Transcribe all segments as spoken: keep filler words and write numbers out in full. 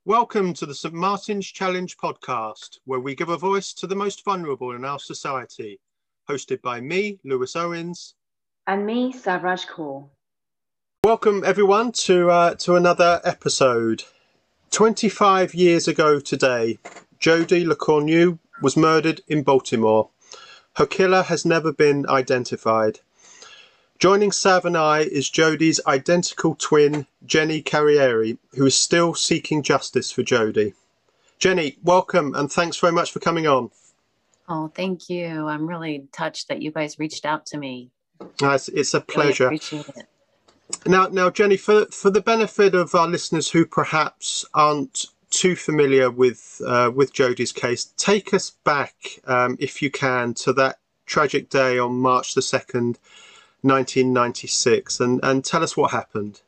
Welcome to the Saint Martin's Challenge podcast, where we give a voice to the most vulnerable in our society. Hosted by me, Lewis Owens. And me, Savraj Kaur. Welcome everyone to uh, to another episode. twenty-five years ago today, Jodi LeCornu was murdered in Baltimore. Her killer has never been identified. Joining Sav and I is Jodi's identical twin, Jenny Carriere, who is still seeking justice for Jodi. Jenny, welcome and thanks very much for coming on. Oh, thank you. I'm really touched that you guys reached out to me. Uh, it's, it's a pleasure. Really appreciate it. Now, now, Jenny, for for the benefit of our listeners who perhaps aren't too familiar with uh, with Jodi's case, take us back, um, if you can, to that tragic day on March the second, nineteen ninety-six, and and tell us what happened.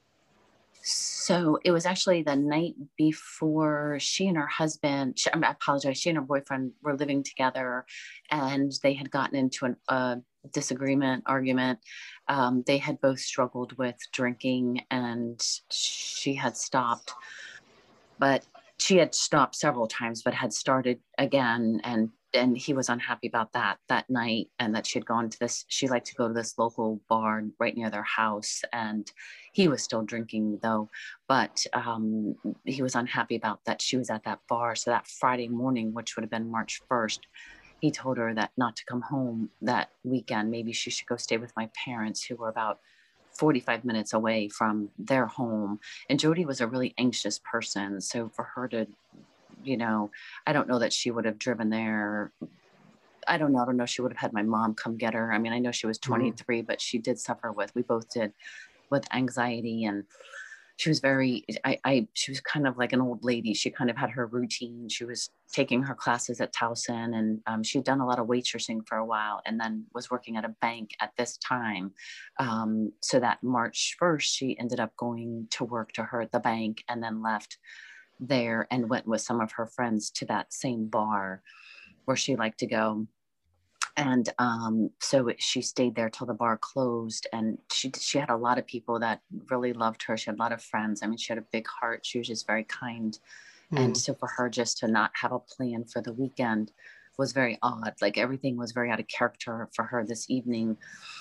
So it was actually the night before she and her husband, she, I apologize, she and her boyfriend were living together, and they had gotten into an, a disagreement, argument. Um, they had both struggled with drinking, and she had stopped, but she had stopped several times, but had started again. And and he was unhappy about that that night, and that she had gone to this, she liked to go to this local bar right near their house. And he was still drinking though, but um, he was unhappy about that she was at that bar. So that Friday morning, which would have been March first, he told her that not to come home that weekend. Maybe she should go stay with my parents, who were about forty-five minutes away from their home. And Jodi was a really anxious person. So for her to, you know, I don't know that she would have driven there. I don't know. I don't know. She would have had my mom come get her. I mean, I know she was twenty-three, mm. but she did suffer with, we both did, with anxiety. And she was very, I, I, she was kind of like an old lady. She kind of had her routine. She was taking her classes at Towson, and um, she'd done a lot of waitressing for a while, and then was working at a bank at this time. Um, so that March first, she ended up going to work to her at the bank, and then left there and went with some of her friends to that same bar where she liked to go. And um, so she stayed there till the bar closed, and she she had a lot of people that really loved her. She had a lot of friends. I mean, she had a big heart. She was just very kind. Mm. And so for her just to not have a plan for the weekend was very odd. Like everything was very out of character for her this evening.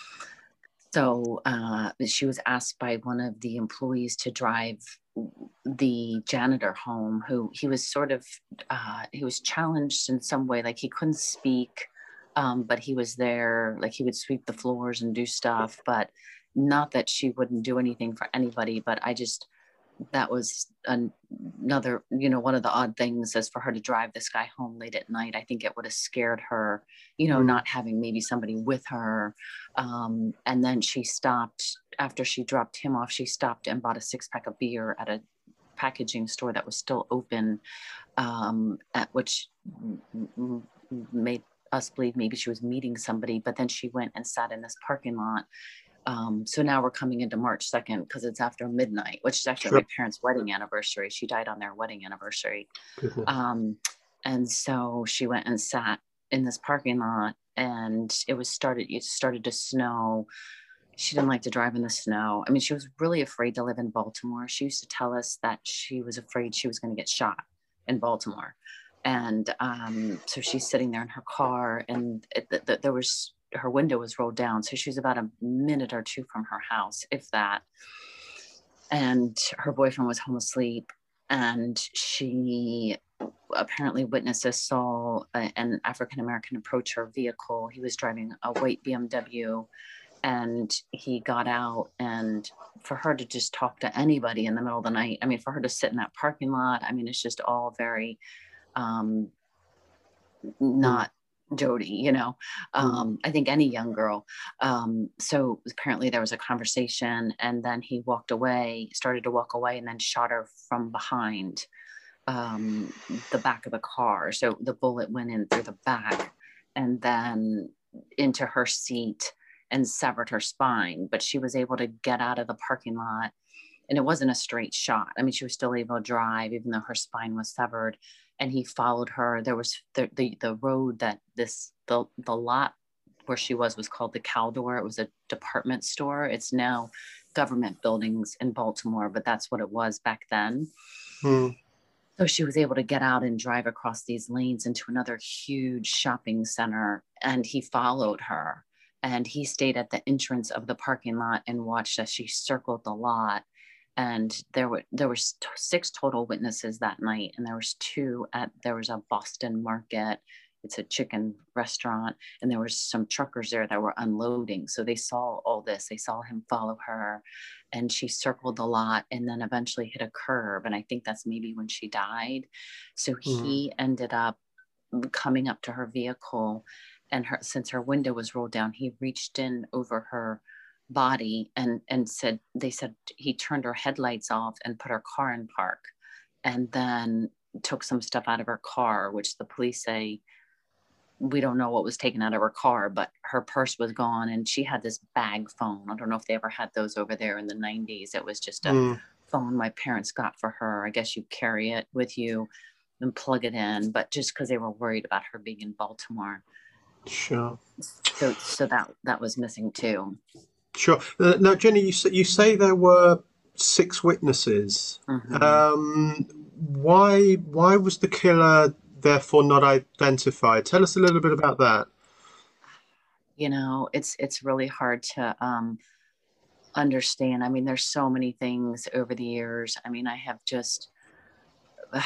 So uh, she was asked by one of the employees to drive the janitor home, who he was sort of, uh, he was challenged in some way. Like he couldn't speak. Um, but he was there, like he would sweep the floors and do stuff, but not that she wouldn't do anything for anybody. But I just, that was an, another, you know, one of the odd things is for her to drive this guy home late at night. I think it would have scared her, you know, mm. not having maybe somebody with her. Um, and then she stopped, after she dropped him off, she stopped and bought a six pack of beer at a packaging store that was still open, um, at which made us believe maybe she was meeting somebody, but then she went and sat in this parking lot. Um, so now we're coming into March second because it's after midnight, which is actually sure. my parents' wedding anniversary. She died on their wedding anniversary. Um, and so she went and sat in this parking lot, and it was started, it started to snow. She didn't like to drive in the snow. I mean, she was really afraid to live in Baltimore. She used to tell us that she was afraid she was going to get shot in Baltimore. And um, so she's sitting there in her car, and it, it, it, there was, her window was rolled down. So she was about a minute or two from her house, if that. And her boyfriend was home asleep, and she apparently witnesses saw a, an African-American approach her vehicle. He was driving a white B M W, and he got out, and for her to just talk to anybody in the middle of the night, I mean, for her to sit in that parking lot, I mean, it's just all very, um, not Jodi, you know, um, I think any young girl. Um, so apparently there was a conversation, and then he walked away, started to walk away, and then shot her from behind um, the back of the car. So the bullet went in through the back and then into her seat and severed her spine, but she was able to get out of the parking lot. And it wasn't a straight shot. I mean, she was still able to drive, even though her spine was severed. And he followed her. There was the the, the road that this, the, the lot where she was, was called the Caldor. It was a department store. It's now government buildings in Baltimore, but that's what it was back then. Hmm. So she was able to get out and drive across these lanes into another huge shopping center. And he followed her. And he stayed at the entrance of the parking lot and watched as she circled the lot. And there were there were six total witnesses that night. And there was two at there was a Boston Market. It's a chicken restaurant. And there was some truckers there that were unloading. So they saw all this. They saw him follow her. And she circled the lot and then eventually hit a curb. And I think that's maybe when she died. So he mm. ended up coming up to her vehicle, and her, since her window was rolled down, he reached in over her body and, and said, they said he turned her headlights off and put her car in park, and then took some stuff out of her car, which the police say, we don't know what was taken out of her car, but her purse was gone and she had this bag phone. I don't know if they ever had those over there in the nineties. It was just a mm. phone my parents got for her. I guess you carry it with you and plug it in, but just because they were worried about her being in Baltimore. Sure. So, so that, that was missing too. Sure. Uh, now, Jenny, you say, you say there were six witnesses. Mm-hmm. Um, why, why was the killer therefore not identified? Tell us a little bit about that. You know, it's it's really hard to um, understand. I mean, there's so many things over the years. I mean, I have just, uh,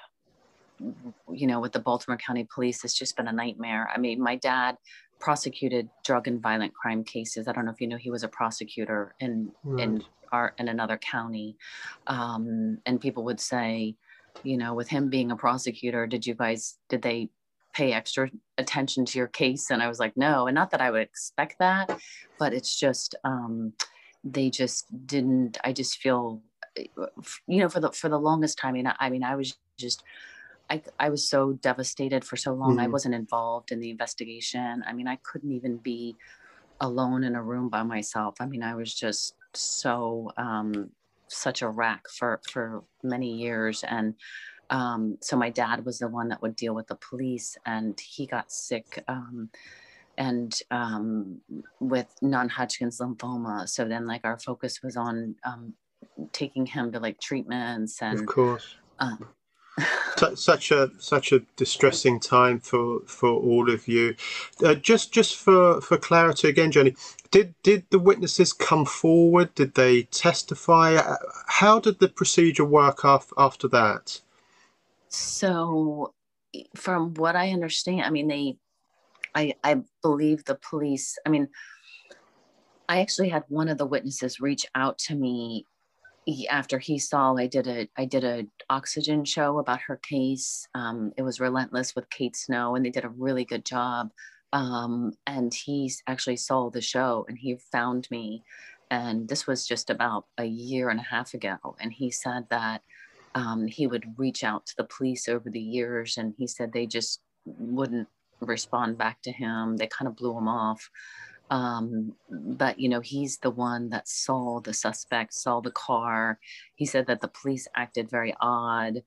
you know, with the Baltimore County Police, it's just been a nightmare. I mean, my dad prosecuted drug and violent crime cases. I don't know if you know, he was a prosecutor in right. in our in another county, um, and people would say, you know, with him being a prosecutor, did you guys, did they pay extra attention to your case? And I was like, no. And not that I would expect that, but it's just, um, they just didn't, I just feel, you know, for the, for the longest time, I mean, I, I mean, I was just, I, I was so devastated for so long. Mm. I wasn't involved in the investigation. I mean, I couldn't even be alone in a room by myself. I mean, I was just so, um, such a wreck for, for many years. And um, so my dad was the one that would deal with the police, and he got sick um, and um, with non-Hodgkin's lymphoma. So then like our focus was on um, taking him to like treatments and of course. Um, such a such a distressing time for for all of you. Uh, just just for for clarity again, Jenny, did did the witnesses come forward? Did they testify? How did the procedure work after after that? So, from what I understand, I mean, they, I I believe the police. I mean, I actually had one of the witnesses reach out to me. He, after he saw I did a I did a Oxygen show about her case. Um, it was Relentless with Kate Snow, and they did a really good job. Um, and he actually saw the show, and he found me. And this was just about a year and a half ago. And he said that um, he would reach out to the police over the years, and he said they just wouldn't respond back to him. They kind of blew him off. Um, but, you know, he's the one that saw the suspect, saw the car. He said that the police acted very odd.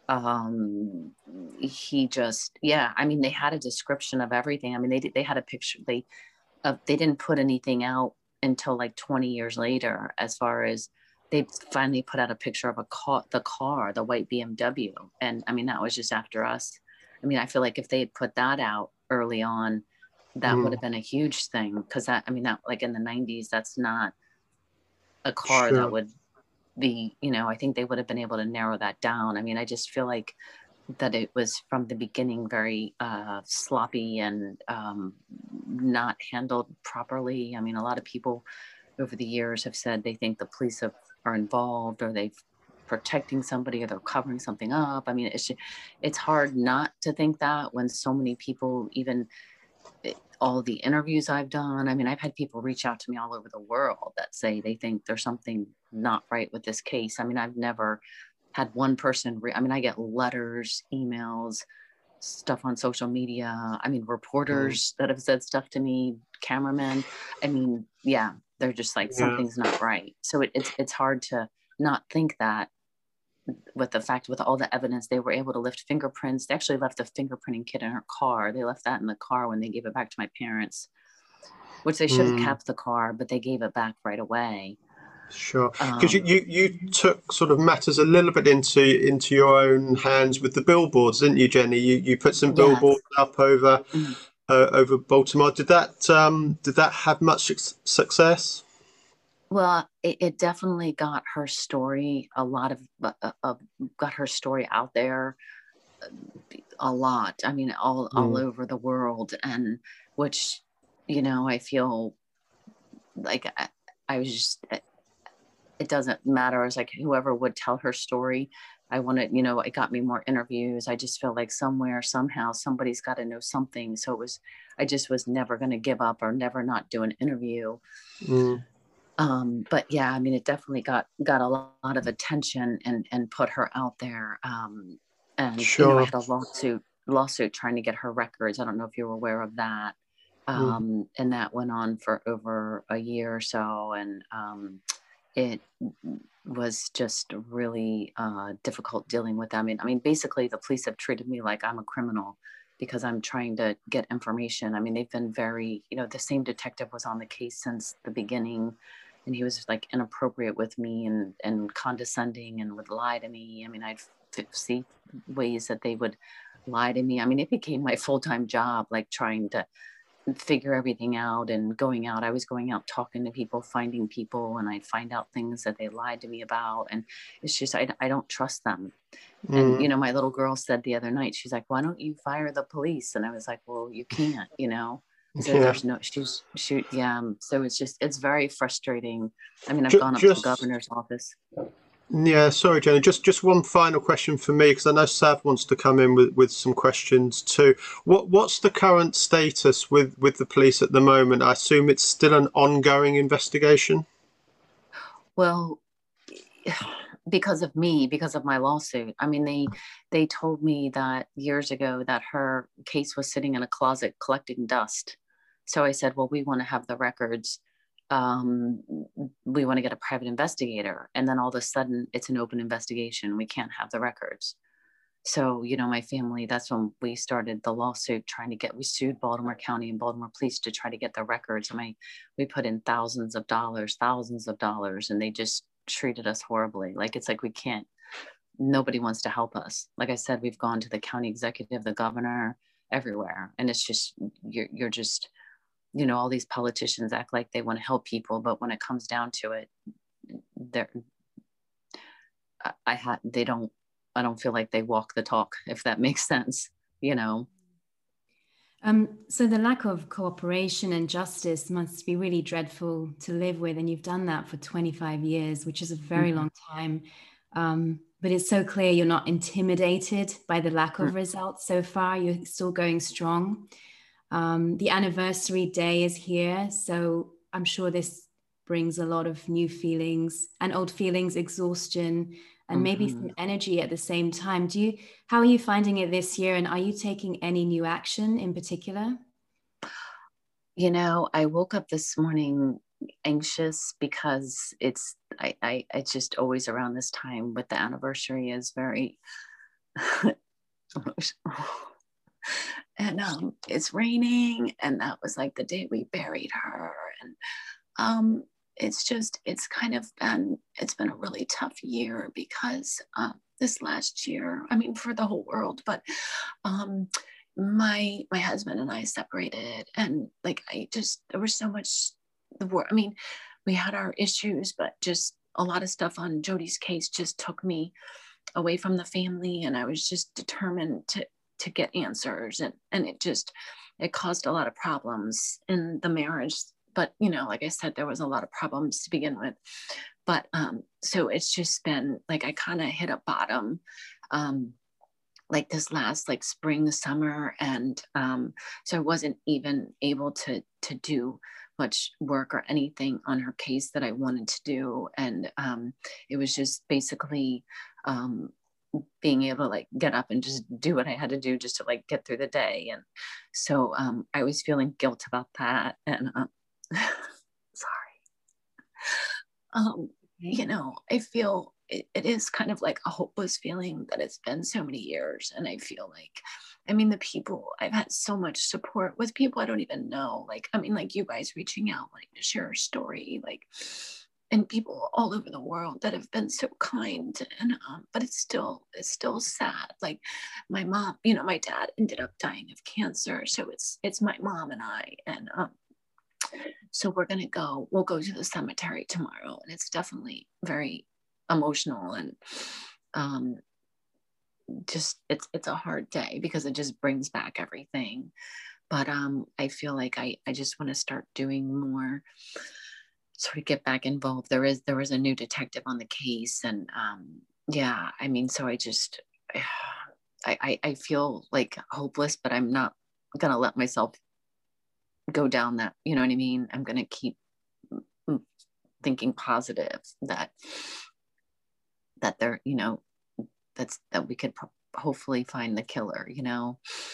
Um, he just, yeah, I mean, they had a description of everything. I mean, they they had a picture. They, uh, they didn't put anything out until like twenty years later, as far as they finally put out a picture of a car, the car, the white B M W. And I mean, that was just after us. I mean, I feel like if they had put that out early on, that mm. would have been a huge thing, because that, I mean, that like in the nineties, that's not a car sure. that would be, you know, I think they would have been able to narrow that down. I mean, I just feel like that it was from the beginning very uh, sloppy and um, not handled properly. I mean, a lot of people over the years have said they think the police have, are involved, or they've protecting somebody, or they're covering something up. I mean, it's just, it's hard not to think that when so many people, even all the interviews I've done, I mean, I've had people reach out to me all over the world that say they think there's something not right with this case. I mean, I've never had one person, re- I mean, I get letters, emails, stuff on social media. I mean, reporters mm. that have said stuff to me, cameramen. I mean, yeah, they're just like, yeah. something's not right. So it, it's it's hard to not think that, with the fact, with all the evidence, they were able to lift fingerprints. They actually left a fingerprinting kit in her car. They left that in the car when they gave it back to my parents, which they should have mm. kept the car, but they gave it back right away. Sure, because you, Um, you you took sort of matters a little bit into into your own hands with the billboards, didn't you, Jenny? You you put some billboards yes. up over Mm. uh, over Baltimore. Did that um, did that have much suc- success? Well, it, it definitely got her story a lot of, uh, of got her story out there a lot. I mean, all all Mm, over the world, and which, you know, I feel like I, I was just, it doesn't matter. It's like whoever would tell her story. I wanted, you know, it got me more interviews. I just feel like somewhere, somehow, somebody's got to know something. So it was, I just was never going to give up or never not do an interview. mm, Um, but yeah, I mean, it definitely got got a lot of attention and and put her out there. Um, and you know, I sure. had a lawsuit lawsuit trying to get her records. I don't know if you're aware of that. Mm, Um, and that went on for over a year or so, and um, it was just really uh, difficult dealing with them. I mean, I mean, basically, the police have treated me like I'm a criminal because I'm trying to get information. I mean, they've been very, you know, the same detective was on the case since the beginning, and he was like inappropriate with me and and condescending and would lie to me. I mean, I'd f- see ways that they would lie to me. I mean, it became my full time job, like trying to figure everything out and going out. I was going out talking to people, finding people, and I'd find out things that they lied to me about. And it's just, I, I don't trust them. And, you mm, know, my little girl said the other night, she's like, why don't you fire the police? And I was like, well, you can't, you know. So yeah. there's no, she's, shoot, yeah. um, So it's just, it's very frustrating. I mean, I've Just, gone up to the just governor's office. yeah. Sorry, Jenny. Just just one final question for me because I know Sav wants to come in with, with some questions too. What what's the current status with with the police at the moment? I assume it's still an ongoing investigation. Well, because of me, because of my lawsuit. I mean, they they told me that years ago that her case was sitting in a closet collecting dust. So I said, well, we want to have the records. Um, we want to get a private investigator. And then all of a sudden, it's an open investigation. We can't have the records. So, you know, my family, that's when we started the lawsuit trying to get, we sued Baltimore County and Baltimore Police to try to get the records. I mean, we put in thousands of dollars, thousands of dollars, and they just treated us horribly. Like, it's like we can't, nobody wants to help us. Like I said, we've gone to the county executive, the governor, everywhere. And it's just, you're, you're just, you know, all these politicians act like they want to help people, but when it comes down to it, they're, I, I had, they don't, I don't feel like they walk the talk, if that makes sense, you know. Um, so the lack of cooperation and justice must be really dreadful to live with, and you've done that for twenty-five years, which is a very Mm-hmm. long time. Um, but it's so clear you're not intimidated by the lack of results so far. You're still going strong. Um, the anniversary day is here, so I'm sure this brings a lot of new feelings and old feelings, exhaustion, and maybe Mm-hmm. some energy at the same time. Do you, how are you finding it this year? And are you taking any new action in particular? You know, I woke up this morning anxious because it's, I, I, I just always around this time with the anniversary is very emotional. And um, it's raining, and that was like the day we buried her. And um, it's just, it's kind of been, it's been a really tough year because uh, this last year, I mean, for the whole world, but um, my my husband and I separated, and like I just there was so much the war. I mean, we had our issues, but just a lot of stuff on Jody's case just took me away from the family, and I was just determined to to get answers, and and it just it caused a lot of problems in the marriage. But you know, like I said, there was a lot of problems to begin with. But um, so it's just been like I kind of hit a bottom. Um, like this last like spring summer, and um, so I wasn't even able to to do much work or anything on her case that I wanted to do, and um, it was just basically um, being able to like get up and just do what I had to do just to like get through the day. And so um, I was feeling guilt about that, and um, sorry, um, Okay. you know, I feel it, it is kind of like a hopeless feeling that it's been so many years. And I feel like, I mean, the people, I've had so much support with people I don't even know. Like, I mean, like you guys reaching out, like to share a story. Like, and people all over the world that have been so kind. And um, but it's still it's still sad. Like my mom, you know, my dad ended up dying of cancer, so it's it's my mom and I, and um, so we're gonna go. We'll go to the cemetery tomorrow, and it's definitely very emotional and um, just it's it's a hard day because it just brings back everything. But um, I feel like I I just want to start doing more, sort of get back involved. There is there was a new detective on the case, and um, yeah, I mean, so I just I, I I feel like hopeless, but I'm not gonna let myself go down that. You know what I mean? I'm gonna keep thinking positive that that there, you know, that's that we could pro- hopefully find the killer. You know,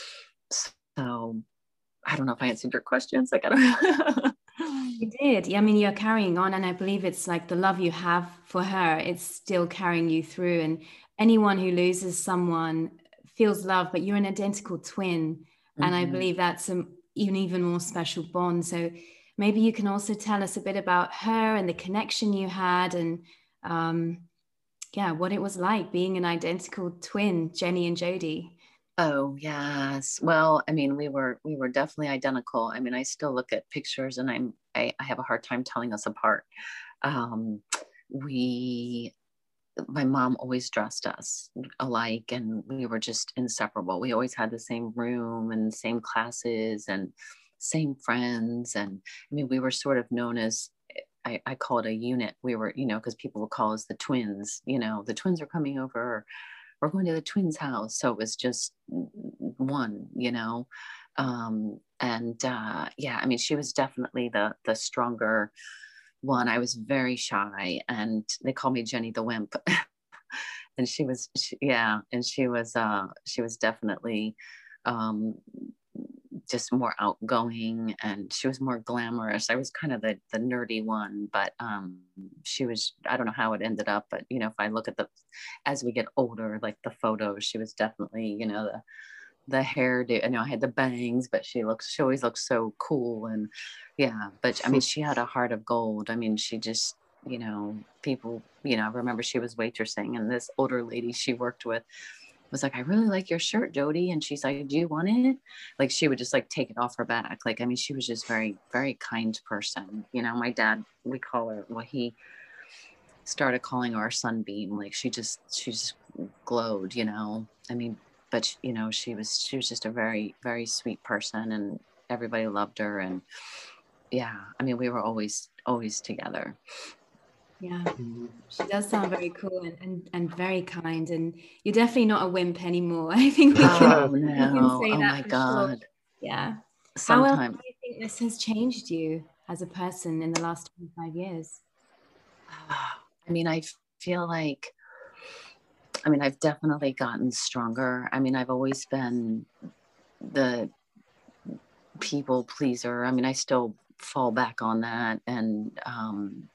so I don't know if I answered your questions. Like I don't. You did. I mean, you're carrying on, and I believe it's like the love you have for her, it's still carrying you through. And anyone who loses someone feels love, but you're an identical twin. Mm-hmm. And I believe that's a, an even more special bond. So maybe you can also tell us a bit about her and the connection you had, and um, yeah, what it was like being an identical twin, Jenny and Jody. Oh yes. Well, I mean, we were we were definitely identical. I mean, I still look at pictures and I'm I, I have a hard time telling us apart. Um, we my mom always dressed us alike, and we were just inseparable. We always had the same room and same classes and same friends. And I mean, we were sort of known as, I, I call it a unit. We were, you know, because people would call us the twins, you know, the twins are coming over. We're going to the twins' house. So it was just one, you know. Um, and uh, yeah, I mean, she was definitely the the stronger one. I was very shy, and they called me Jenny the Wimp. And she was, she, yeah, and she was, uh, she was definitely um, just more outgoing, and she was more glamorous. I was kind of the the nerdy one, but um, she was, I don't know how it ended up, but you know, if I look at the, as we get older, like the photos, she was definitely, you know, the the hairdo. I know I had the bangs, but she looks, she always looks so cool. And yeah, but I mean, she had a heart of gold. I mean, she just, you know, people, you know, I remember she was waitressing, and this older lady she worked with was like, I really like your shirt, Jody. And she's like, do you want it? Like, she would just like take it off her back. Like, I mean, she was just very, very kind person. You know, my dad, we call her, well, he started calling her Sunbeam. Like, she just, she just glowed, you know, I mean, but you know, she was, she was just a very, very sweet person, and everybody loved her. And yeah, I mean, we were always, always together. Yeah, she does sound very cool and, and, and very kind, and you're definitely not a wimp anymore. I think we can, oh, no. we can say oh that my for God. sure. Yeah. Sometimes. How else do you think this has changed you as a person in the last twenty-five years? I mean, I feel like, I mean, I've definitely gotten stronger. I mean, I've always been the people pleaser. I mean, I still fall back on that. And um,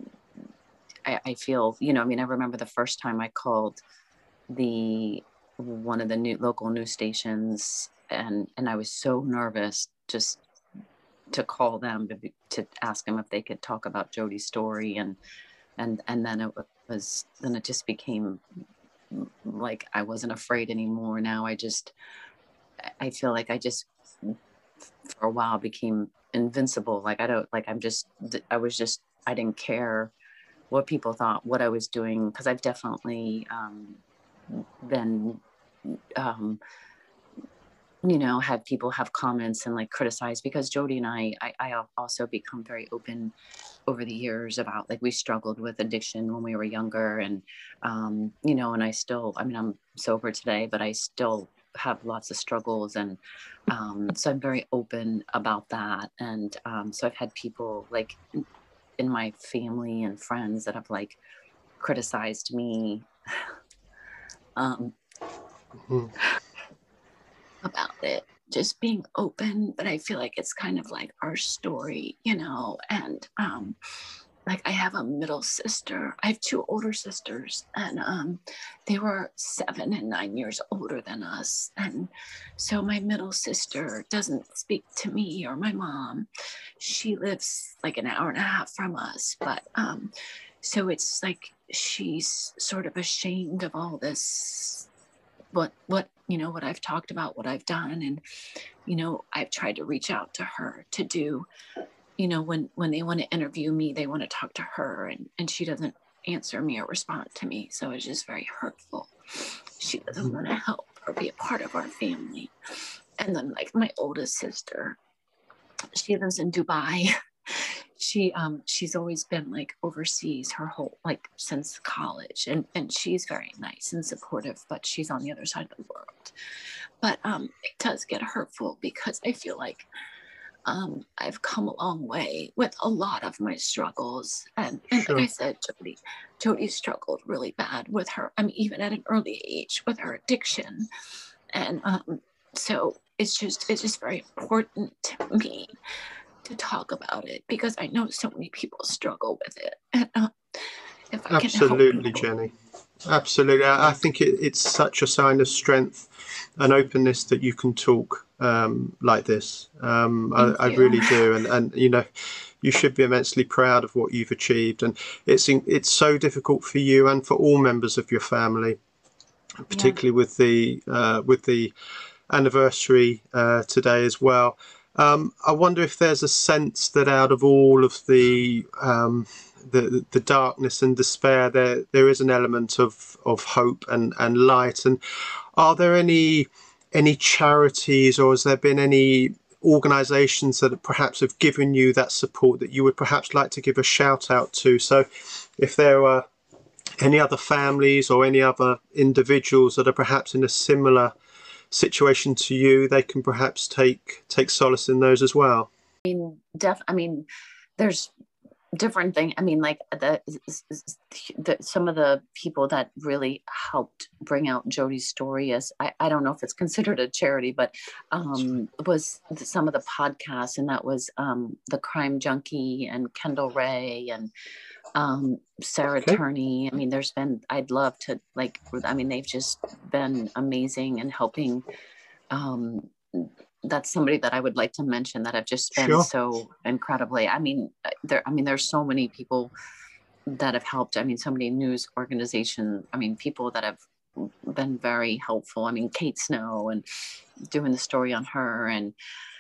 I, I feel, you know, I mean, I remember the first time I called the, one of the new local news stations, and, and I was so nervous just to call them to, to ask them if they could talk about Jody's story. And, and, and then it was, then it just became like, I wasn't afraid anymore. Now I just, I feel like I just, for a while, became invincible. Like, I don't, like, I'm just, I was just, I didn't care what people thought, what I was doing. Cause I've definitely um, been, um, you know, had people have comments and like criticize, because Jody and I, I, I also become very open over the years about, like, we struggled with addiction when we were younger. And, um, you know, and I still, I mean, I'm sober today, but I still have lots of struggles. And um, so I'm very open about that. And um, so I've had people like in my family and friends that have like criticized me um, mm-hmm. about it, just being open. But I feel like it's kind of like our story, you know, and um, like I have a middle sister. I have two older sisters, and um, they were seven and nine years older than us. And so my middle sister doesn't speak to me or my mom. She lives like an hour and a half from us. But um, so it's like she's sort of ashamed of all this, what, what, you know, what I've talked about, what I've done. And, you know, I've tried to reach out to her to do, you know, when, when they want to interview me, they want to talk to her, and, and she doesn't answer me or respond to me. So it's just very hurtful. She doesn't want to help or be a part of our family. And then like my oldest sister, she lives in Dubai. She, um, she's always been like overseas her whole, like since college, and, and she's very nice and supportive, but she's on the other side of the world. But, um, it does get hurtful because I feel like, Um, I've come a long way with a lot of my struggles. And, and Sure. like I said, Jody, Jody struggled really bad with her, I mean, even at an early age with her addiction. And um, so it's just, it's just very important to me to talk about it because I know so many people struggle with it. And uh, if I Absolutely, can help Jenny. Absolutely. I I think it, it's such a sign of strength and openness that you can talk um, like this. Um, I, I really do. And, and, you know, you should be immensely proud of what you've achieved. And it's it's so difficult for you and for all members of your family, particularly yeah. with the uh, with the anniversary uh, today as well. Um, I wonder if there's a sense that out of all of the um, the the darkness and despair, there there is an element of of hope and and light. And are there any any charities, or has there been any organisations that perhaps have given you that support that you would perhaps like to give a shout out to? So, if there are any other families or any other individuals that are perhaps in a similar situation to you, they can perhaps take take solace in those as well. I mean, def. I mean, there's different thing. I mean, like the, the some of the people that really helped bring out Jody's story is I, I don't know if it's considered a charity, but um, was some of the podcasts, and that was um, the Crime Junkie and Kendall Ray and um, Sarah okay. Turney. I mean, there's been. I'd love to like. I mean, they've just been amazing and helping. Um, that's somebody that I would like to mention that have just been sure. so incredibly, I mean, there, I mean, there's so many people that have helped. I mean, so many news organizations, I mean, people that have been very helpful. I mean, Kate Snow and doing the story on her. And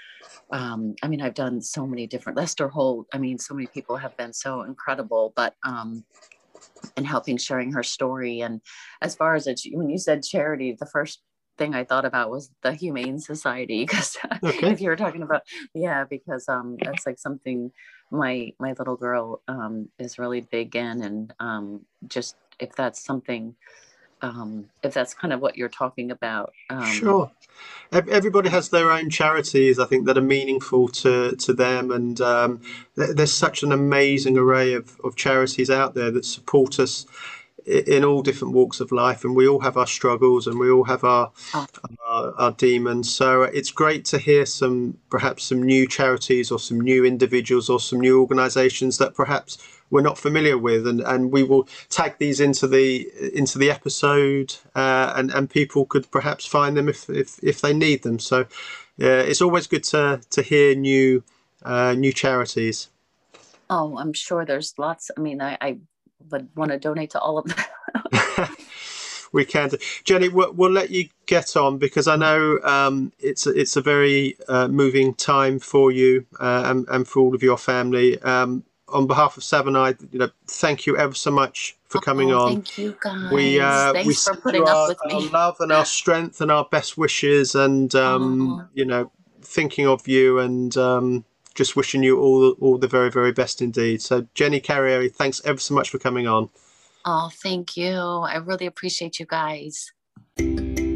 um, I mean, I've done so many different, Lester Holt. I mean, so many people have been so incredible, but, um, and helping sharing her story. And as far as it, when you said charity, the first thing I thought about was the Humane Society, because okay. if you were talking about, yeah, because um, that's like something my my little girl um, is really big in, and um, just if that's something, um, if that's kind of what you're talking about. Um, sure. Everybody has their own charities, I think, that are meaningful to, to them. And um, there's such an amazing array of, of charities out there that support us in all different walks of life, and we all have our struggles and we all have our, oh. our our demons. So it's great to hear some perhaps some new charities or some new individuals or some new organizations that perhaps we're not familiar with, and and we will tag these into the into the episode, uh, and and people could perhaps find them if if, if they need them. So yeah, it's always good to to hear new uh, new charities. Oh, I'm sure there's lots. I mean, I, I would want to donate to all of them. We can. Jenny, we'll, we'll let you get on, because I know um, it's a, it's a very uh, moving time for you uh, and, and for all of your family. Um, on behalf of Sav and I, you know, thank you ever so much for coming oh, on. Thank you, guys. We uh, Thanks we for putting our, up with me. Our love and our strength and our best wishes, and um, oh. you know, thinking of you, and um, just wishing you all all the very very best indeed. So, Jenny Carriere, thanks ever so much for coming on. Oh, thank you. I really appreciate you guys.